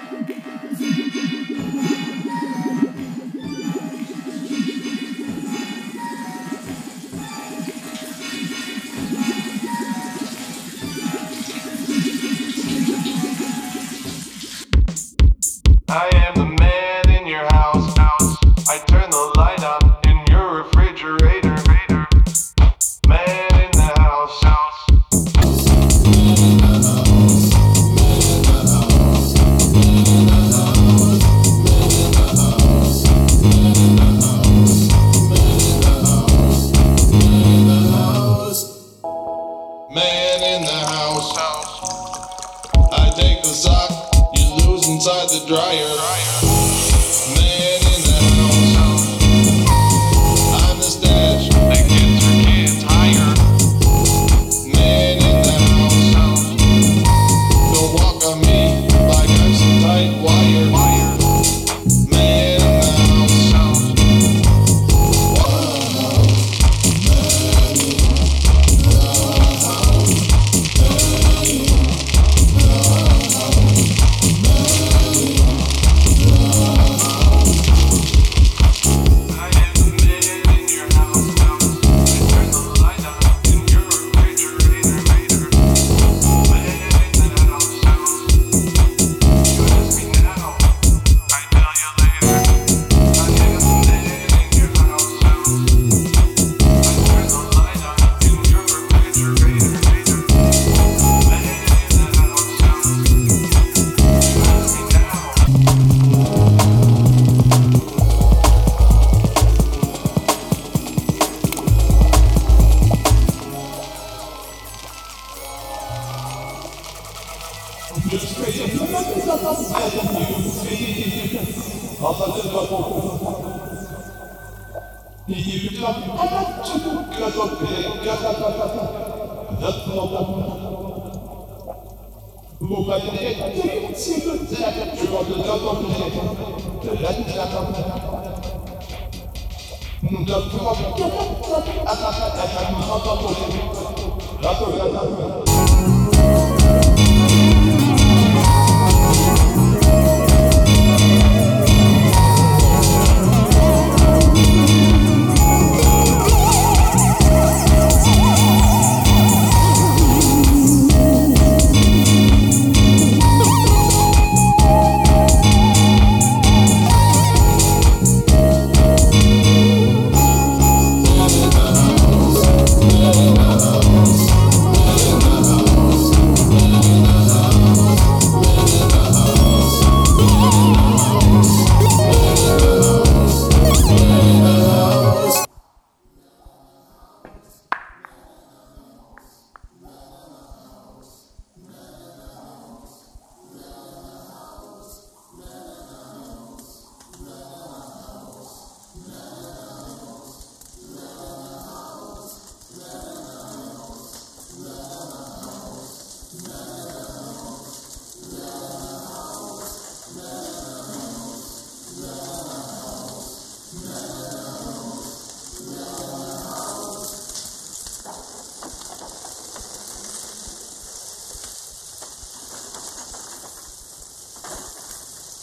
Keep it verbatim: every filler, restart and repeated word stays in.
I am the man in your house. I turn the light on in your refrigerator. Man in the house. Man in the house. I take the sock you lose inside the dryer. Man in the house. I'm the stash that gets your kids higher. Man in the house. Don't walk on me like I'm some tight wire. Man in the house. Nous